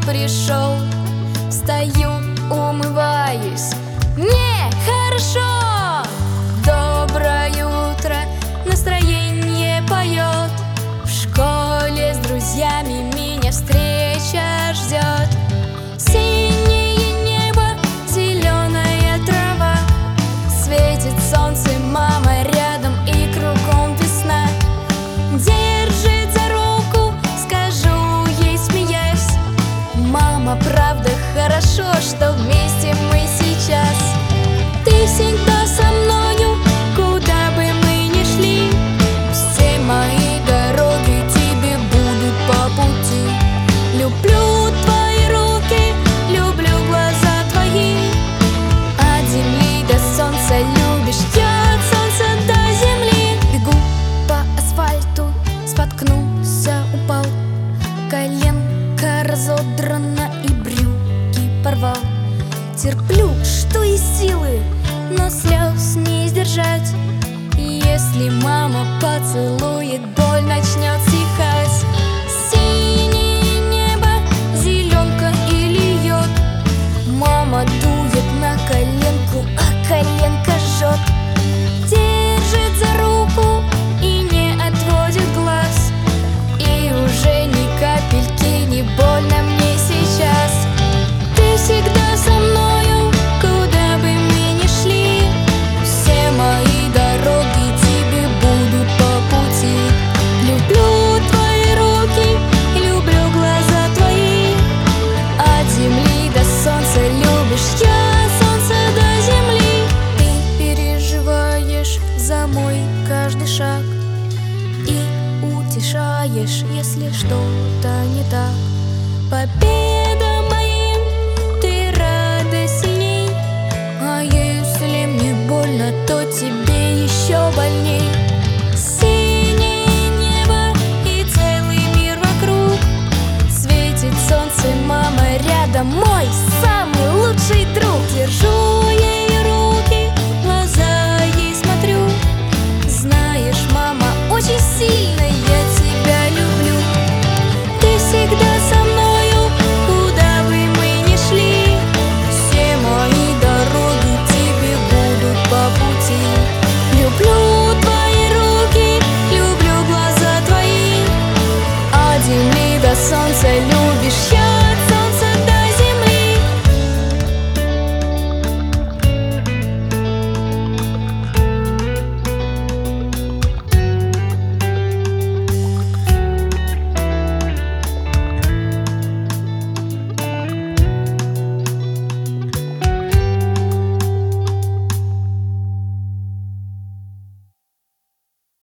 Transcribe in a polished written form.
пришел. Встаю, умываюсь, мне хорошо. Доброе утро, настроение поет. В школе с друзьями меня встреча ждет. Синее небо, зеленая трава, светит солнце, мама рядом и кругом весна. Держит за руку, скажу ей, смеясь: мама, правда хорошо, что вместе мы сейчас. Ты всегда со мною, куда бы мы ни шли. Все мои дороги тебе будут по пути. Люблю твои руки, люблю глаза твои. От земли до солнца любишь, я от солнца до земли. Бегу по асфальту, споткнулся, упал. Коленка разодрана и брюки порвал. Терплю, что из силы, но слез не сдержать. Если мама поцелует, боль начнет стихать. Синее небо, зеленка и льет. Мама дует на коленку, а коленка жжет. Держит за руку и не отводит глаз. И уже ни капельки не больно мне сейчас. Ты всегда со мною, куда бы мы ни шли. Все мои дороги тебе будут по пути. Люблю твои руки, люблю глаза твои. От земли до солнца любишь, я от солнца до земли. Ты переживаешь за мой каждый шаг и утешаешь, если что-то не так. Победа